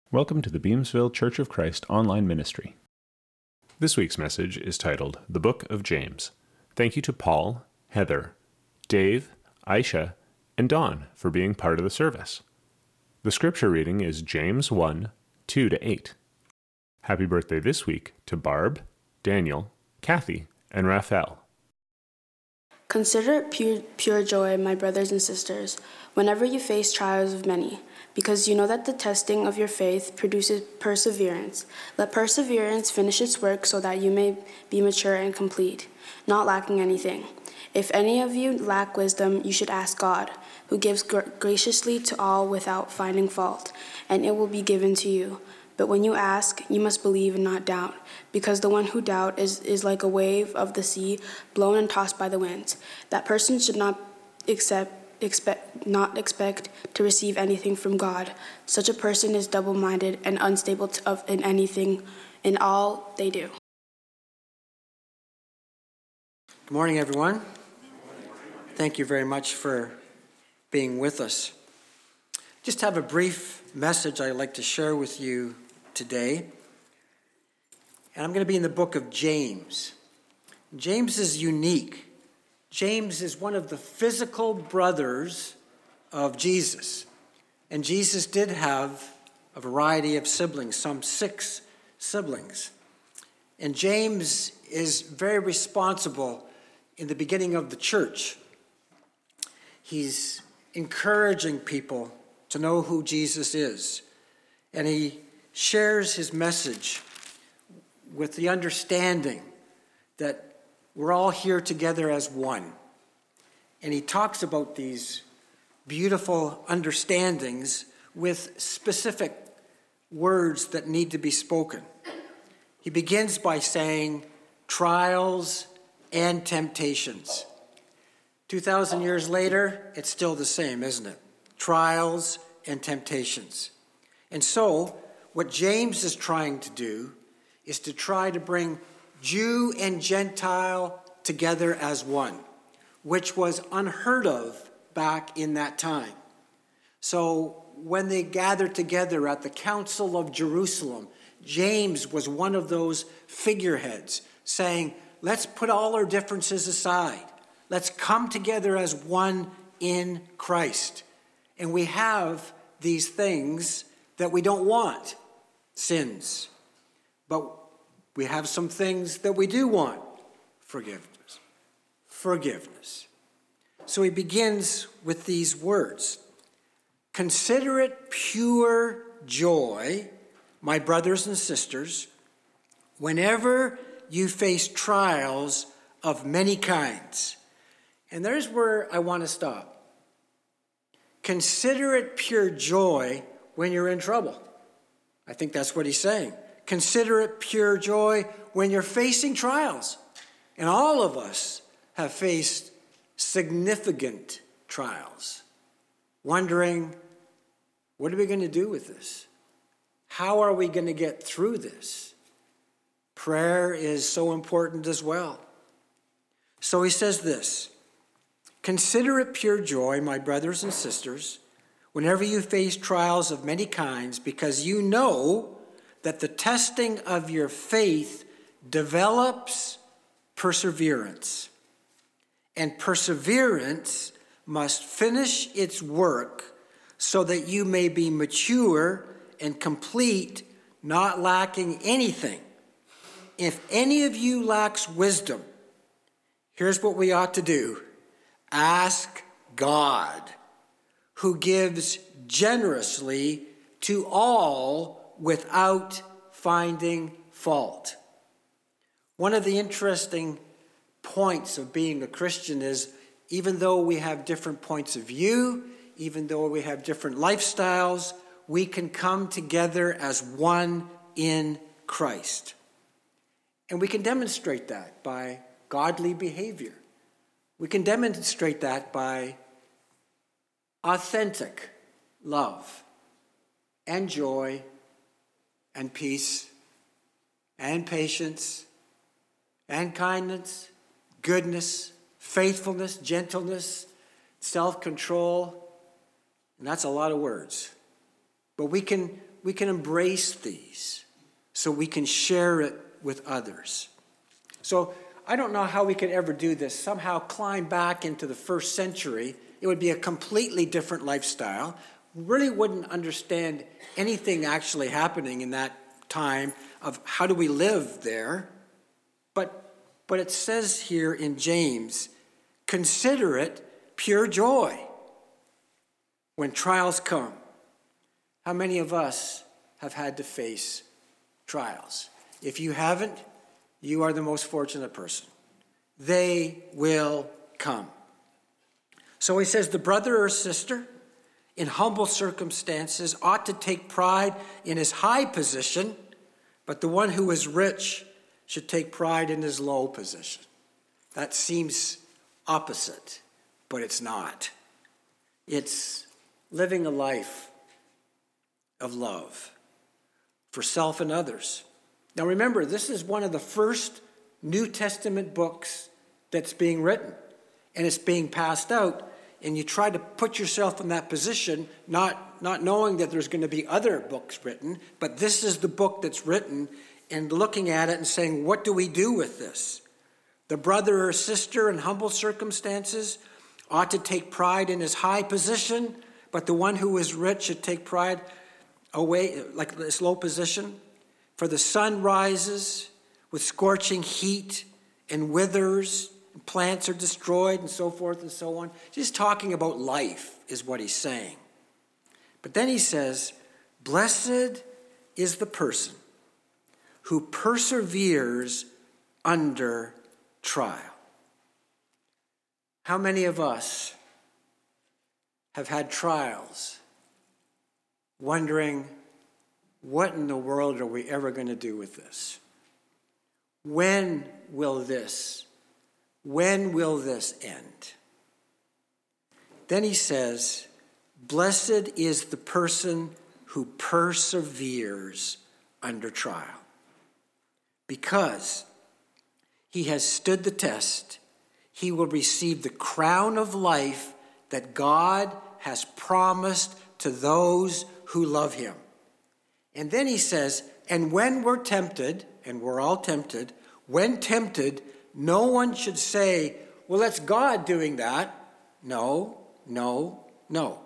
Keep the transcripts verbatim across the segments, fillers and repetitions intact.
Welcome to the Beamsville Church of Christ online ministry. This week's message is titled, The Book of James. Thank you to Paul, Heather, Dave, Aisha, and Dawn for being part of the service. The scripture reading is James one, two to eight. Happy birthday this week to Barb, Daniel, Kathy, and Raphael. Consider it pure, pure joy, my brothers and sisters, whenever you face trials of many, because you know that the testing of your faith produces perseverance. Let perseverance finish its work so that you may be mature and complete, not lacking anything. If any of you lack wisdom, you should ask God, who gives gr- graciously to all without finding fault, and it will be given to you. But when you ask, you must believe and not doubt, because the one who doubts is, is like a wave of the sea, blown and tossed by the winds. That person should not accept, expect, not expect to receive anything from God. Such a person is double-minded and unstable to, of, in anything, in all they do. Good morning, everyone. Thank you very much for being with us. Just have a brief message I'd like to share with you today. And I'm going to be in the book of James. James is unique. James is one of the physical brothers of Jesus. And Jesus did have a variety of siblings, some six siblings. And James is very responsible in the beginning of the church. He's encouraging people to know who Jesus is. And he shares his message with the understanding that we're all here together as one. And he talks about these beautiful understandings with specific words that need to be spoken. He begins by saying trials and temptations. Two thousand years later, it's still the same, isn't it? Trials and temptations. And so, what James is trying to do is to try to bring Jew and Gentile together as one, which was unheard of back in that time. So, when they gathered together at the Council of Jerusalem, James was one of those figureheads saying, let's put all our differences aside. Let's come together as one in Christ. And we have these things that we don't want, sins. But we have some things that we do want, forgiveness. Forgiveness. So he begins with these words. Consider it pure joy, my brothers and sisters, whenever you face trials of many kinds. And there's where I want to stop. Consider it pure joy when you're in trouble. I think that's what he's saying. Consider it pure joy when you're facing trials. And all of us have faced significant trials. Wondering, what are we going to do with this? How are we going to get through this? Prayer is so important as well. So he says this. Consider it pure joy, my brothers and sisters, whenever you face trials of many kinds, because you know that the testing of your faith develops perseverance. And perseverance must finish its work so that you may be mature and complete, not lacking anything. If any of you lacks wisdom, here's what we ought to do. Ask God, who gives generously to all without finding fault. One of the interesting points of being a Christian is even though we have different points of view, even though we have different lifestyles, we can come together as one in Christ. And we can demonstrate that by godly behavior. We can demonstrate that by authentic love and joy and peace and patience and kindness, goodness, faithfulness, gentleness, self-control. And that's a lot of words. But we can we can embrace these so we can share it with others. So I don't know how we could ever do this, somehow climb back into the first century. It would be a completely different lifestyle. We really wouldn't understand anything actually happening in that time of how do we live there. But, but it says here in James, consider it pure joy when trials come. How many of us have had to face trials? If you haven't, you are the most fortunate person. They will come. So he says the brother or sister in humble circumstances ought to take pride in his high position, but the one who is rich should take pride in his low position. That seems opposite, but it's not. It's living a life of love for self and others. Now remember, this is one of the first New Testament books that's being written, and it's being passed out, and you try to put yourself in that position, not, not knowing that there's going to be other books written, but this is the book that's written, and looking at it and saying, what do we do with this? The brother or sister in humble circumstances ought to take pride in his high position, but the one who is rich should take pride away, like this low position. For the sun rises with scorching heat and withers, and plants are destroyed, and so forth and so on. Just talking about life is what he's saying. But then he says, blessed is the person who perseveres under trial. How many of us have had trials, wondering, what in the world are we ever going to do with this? When will this, when will this end? Then he says, blessed is the person who perseveres under trial, because he has stood the test. He will receive the crown of life that God has promised to those who love him. And then he says, and when we're tempted, and we're all tempted, when tempted, no one should say, well, that's God doing that. No, no, no.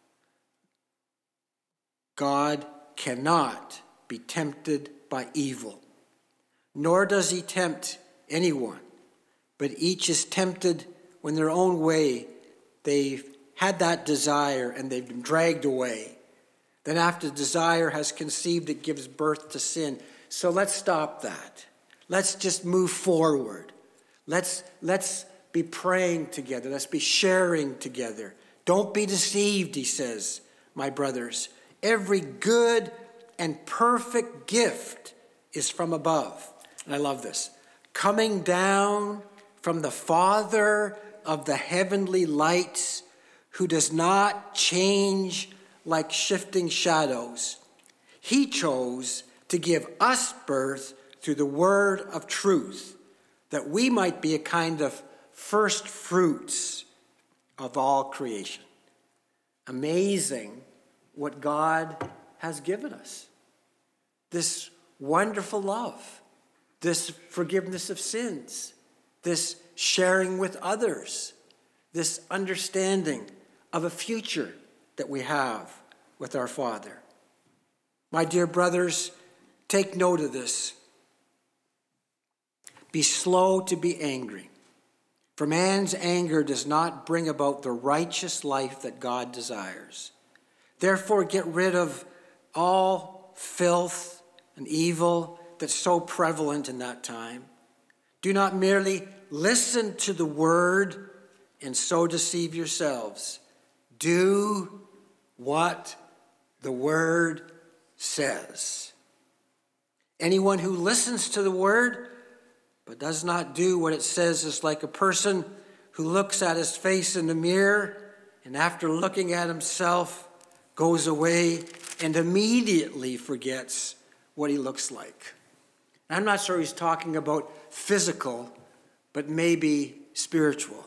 God cannot be tempted by evil, nor does he tempt anyone. But each is tempted when their own way they've had that desire and they've been dragged away. Then after desire has conceived, it gives birth to sin. So let's stop that. Let's just move forward. Let's, let's be praying together. Let's be sharing together. Don't be deceived, he says, my brothers. Every good and perfect gift is from above. And I love this. Coming down from the Father of the heavenly lights, who does not change like shifting shadows. He chose to give us birth through the word of truth, that we might be a kind of first fruits of all creation. Amazing what God has given us. This wonderful love, this forgiveness of sins, this sharing with others, this understanding of a future that we have with our Father. My dear brothers, take note of this. Be slow to be angry, for man's anger does not bring about the righteous life that God desires. Therefore, get rid of all filth and evil that's so prevalent in that time. Do not merely listen to the word and so deceive yourselves. Do what the word says. Anyone who listens to the word but does not do what it says is like a person who looks at his face in the mirror and after looking at himself goes away and immediately forgets what he looks like. I'm not sure he's talking about physical, but maybe spiritual.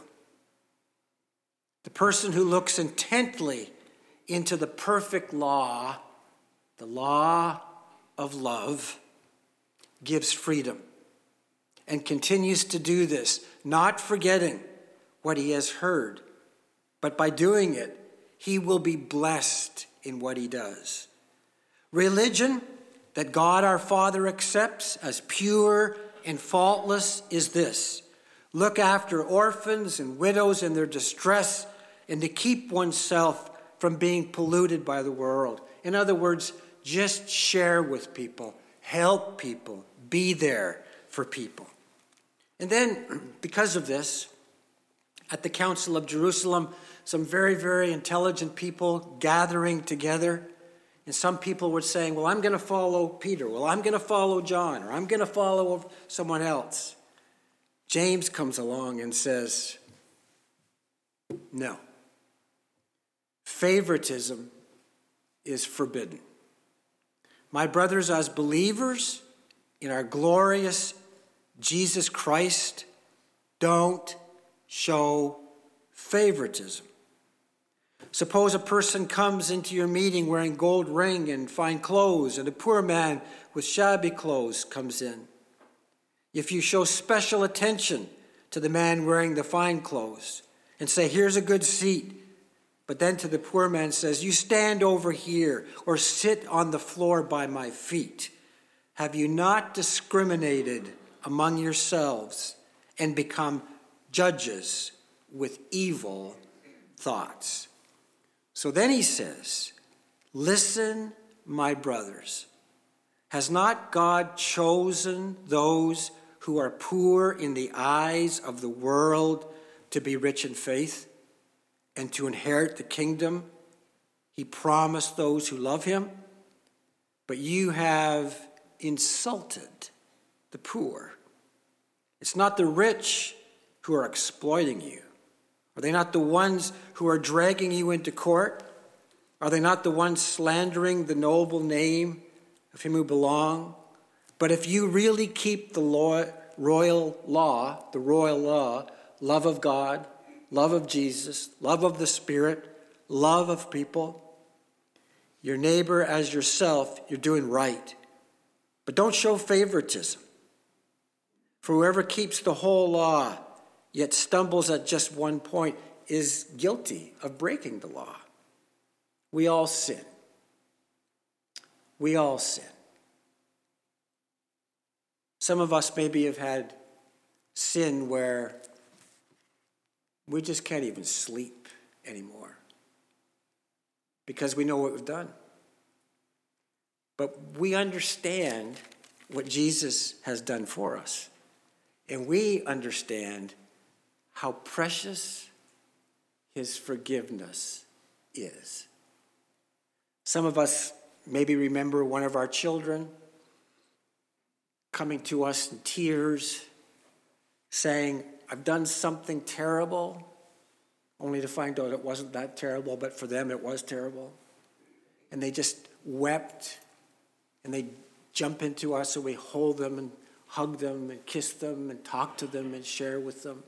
The person who looks intently into the perfect law The law of love gives freedom and continues to do this, not forgetting what he has heard, but by doing it, he will be blessed in what he does. Religion that God our Father accepts as pure and faultless is this: look after orphans and widows in their distress and to keep oneself from being polluted by the world. In other words, just share with people, help people, be there for people. And then, because of this, at the Council of Jerusalem, some very, very intelligent people gathering together, and some people were saying, well, I'm going to follow Peter, well, I'm going to follow John, or I'm going to follow someone else. James comes along and says, no. Favoritism is forbidden. My brothers, as believers in our glorious Jesus Christ, don't show favoritism. Suppose a person comes into your meeting wearing gold ring and fine clothes, and a poor man with shabby clothes comes in. If you show special attention to the man wearing the fine clothes and say, here's a good seat, but then to the poor man says, you stand over here or sit on the floor by my feet, have you not discriminated among yourselves and become judges with evil thoughts? So then he says, listen, my brothers, has not God chosen those who are poor in the eyes of the world to be rich in faith and to inherit the kingdom he promised those who love him? But you have insulted the poor. It's not the rich who are exploiting you. Are they not the ones who are dragging you into court? Are they not the ones slandering the noble name of him who belong? But if you really keep the law, royal law, the royal law, love of God, love of Jesus, love of the Spirit, love of people, your neighbor as yourself, you're doing right. But don't show favoritism. For whoever keeps the whole law yet stumbles at just one point is guilty of breaking the law. We all sin. We all sin. Some of us maybe have had sin where we just can't even sleep anymore because we know what we've done. But we understand what Jesus has done for us. And we understand how precious his forgiveness is. Some of us maybe remember one of our children coming to us in tears, saying, I've done something terrible, only to find out it wasn't that terrible, but for them it was terrible. And they just wept, and they jump into us, and we hold them and hug them and kiss them and talk to them and share with them.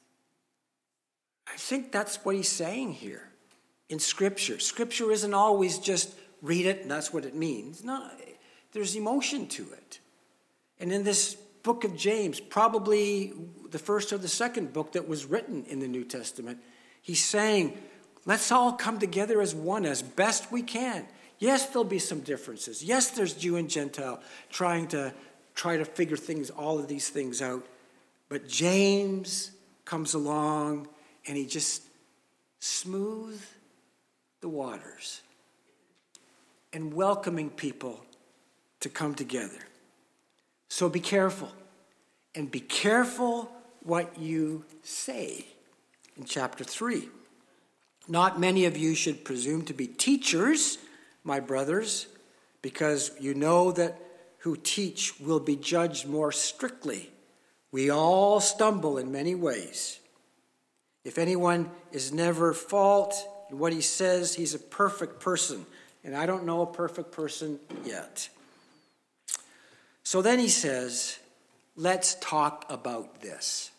I think that's what he's saying here in Scripture. Scripture isn't always just read it and that's what it means. No, there's emotion to it. And in this book of James, probably the first or the second book that was written in the New Testament, he's saying, let's all come together as one as best we can. Yes, there'll be some differences. Yes, there's Jew and Gentile trying to try to figure things, all of these things out. But James comes along and he just smooths the waters and welcoming people to come together. So be careful, and be careful what you say in chapter three. Not many of you should presume to be teachers, my brothers, because you know that who teach will be judged more strictly. We all stumble in many ways. If anyone is never fault in what he says, he's a perfect person. And I don't know a perfect person yet. So then he says, let's talk about this.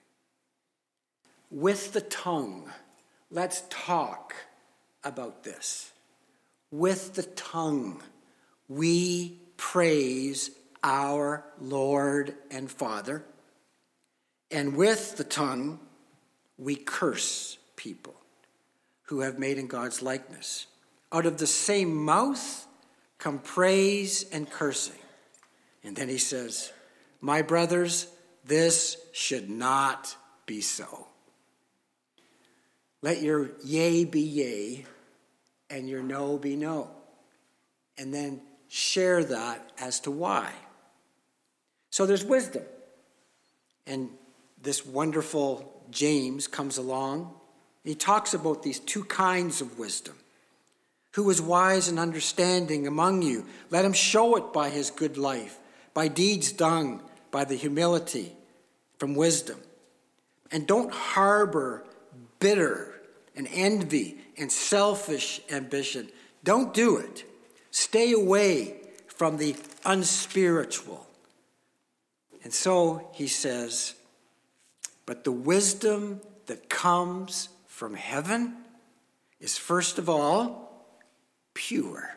With the tongue, let's talk about this. With the tongue, we praise our Lord and Father, and with the tongue we curse people who have made in God's likeness. Out of the same mouth come praise and cursing. And then he says, my brothers, this should not be so. Let your yea be yea and your no be no. And then share that as to why. So there's wisdom. And this wonderful James comes along. He talks about these two kinds of wisdom. Who is wise and understanding among you? Let him show it by his good life, by deeds done, by the humility from wisdom. And don't harbor bitter and envy and selfish ambition. Don't do it. Stay away from the unspiritual. And so he says, but the wisdom that comes from heaven is first of all pure.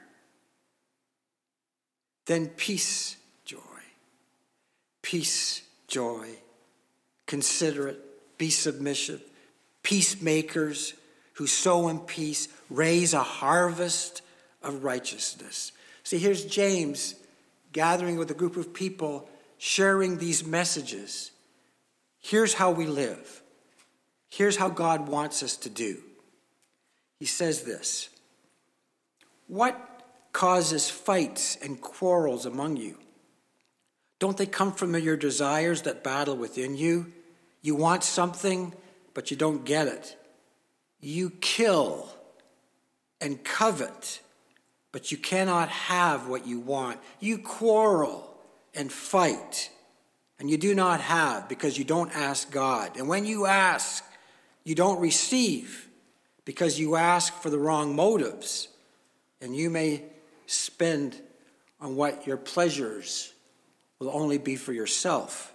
Then peace, joy. Peace, joy. Considerate, be submissive. Peacemakers who sow in peace raise a harvest of righteousness. See, here's James gathering with a group of people, sharing these messages. Here's how we live. Here's how God wants us to do. He says this, what causes fights and quarrels among you? Don't they come from your desires that battle within you? You want something, but you don't get it. You kill and covet, but you cannot have what you want. You quarrel and fight, and you do not have because you don't ask God. And when you ask, you don't receive because you ask for the wrong motives, and you may spend on what your pleasures will only be for yourself.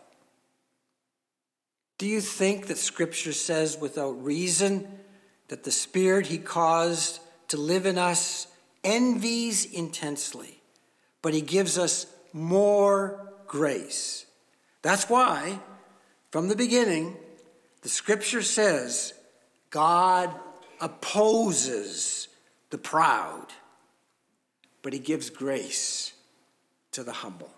Do you think that Scripture says without reason that the Spirit he caused to live in us envies intensely, but he gives us more grace? That's why, from the beginning, the Scripture says God opposes the proud, but he gives grace to the humble.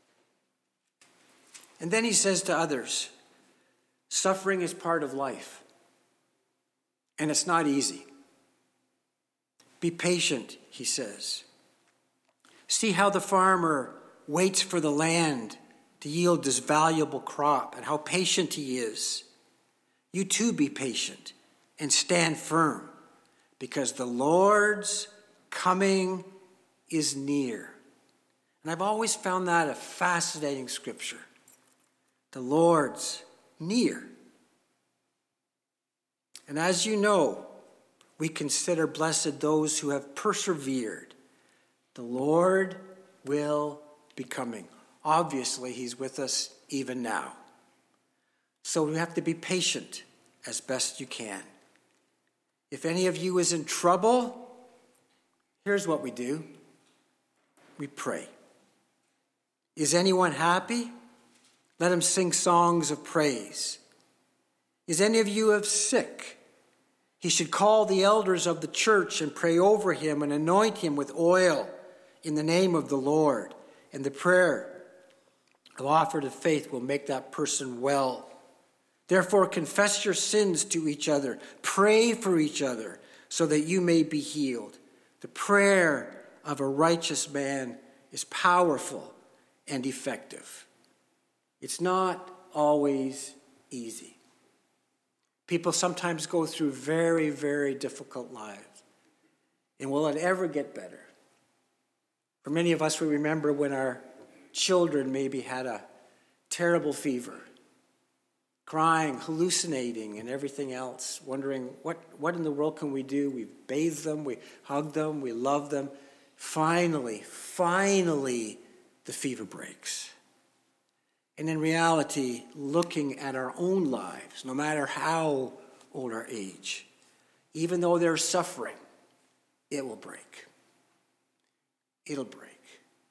And then he says to others, suffering is part of life, and it's not easy. Be patient, he says. See how the farmer waits for the land to yield this valuable crop and how patient he is. You too be patient and stand firm, because the Lord's coming is near. And I've always found that a fascinating scripture. The Lord's near. And as you know, we consider blessed those who have persevered. The Lord will be coming. Obviously, he's with us even now. So we have to be patient as best you can. If any of you is in trouble, here's what we do. We pray. Is anyone happy? Let him sing songs of praise. Is any of you sick? He should call the elders of the church and pray over him and anoint him with oil in the name of the Lord. And the prayer of offered of faith will make that person well. Therefore, confess your sins to each other. Pray for each other so that you may be healed. The prayer of a righteous man is powerful and effective. It's not always easy. People sometimes go through very, very difficult lives. And will it ever get better? For many of us, we remember when our children maybe had a terrible fever, crying, hallucinating, and everything else, wondering what, what in the world can we do? We bathe them, we hug them, we love them. Finally, finally, the fever breaks. And in reality, looking at our own lives, no matter how old our age, even though there's suffering, it will break. It'll break.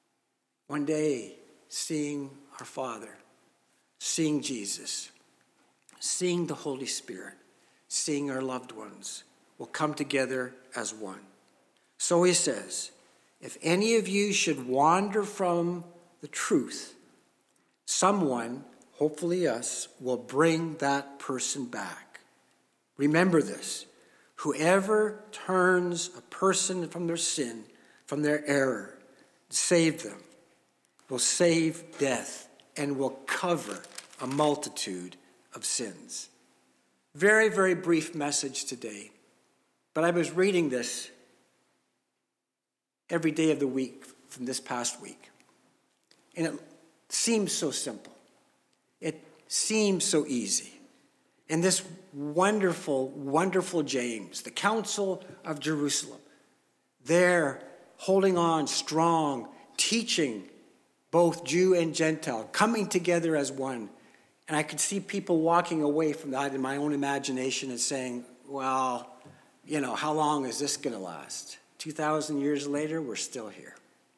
One day, seeing our Father, seeing Jesus, seeing the Holy Spirit, seeing our loved ones will come together as one. So he says, if any of you should wander from the truth, someone, hopefully us, will bring that person back. Remember this. Whoever turns a person from their sin, from their error, save them, will save death and will cover a multitude of sins. Very, very brief message today. But I was reading this every day of the week from this past week. And it seems so simple. It seems so easy. And this wonderful, wonderful James, the Council of Jerusalem, there holding on strong, teaching both Jew and Gentile, coming together as one. And I could see people walking away from that in my own imagination and saying, well, you know, how long is this going to last? two thousand years later, we're still here.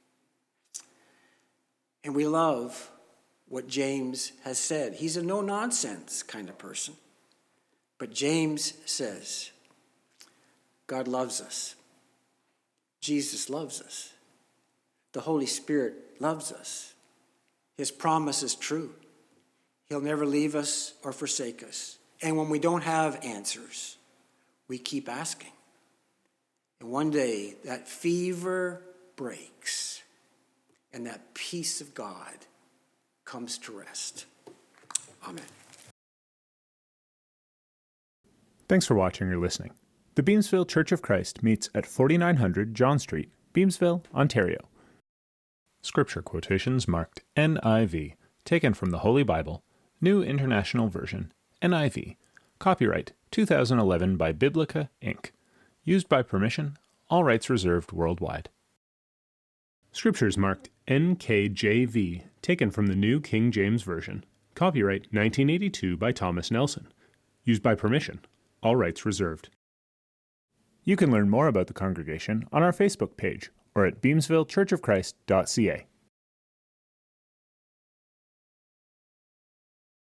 And we love what James has said. He's a no-nonsense kind of person. But James says, God loves us. Jesus loves us. The Holy Spirit loves us. His promise is true. He'll never leave us or forsake us. And when we don't have answers, we keep asking. And one day, that fever breaks, and that peace of God comes to rest. Amen. Thanks for watching or listening. The Beamsville Church of Christ meets at forty-nine hundred John Street, Beamsville, Ontario. Scripture quotations marked N I V, taken from the Holy Bible, New International Version, N I V, copyright two thousand eleven by Biblica, Incorporated. Used by permission, all rights reserved worldwide. Scriptures marked N K J V, taken from the New King James Version, copyright nineteen eighty-two by Thomas Nelson. Used by permission, all rights reserved. You can learn more about the congregation on our Facebook page or at beamsville church of christ dot c a.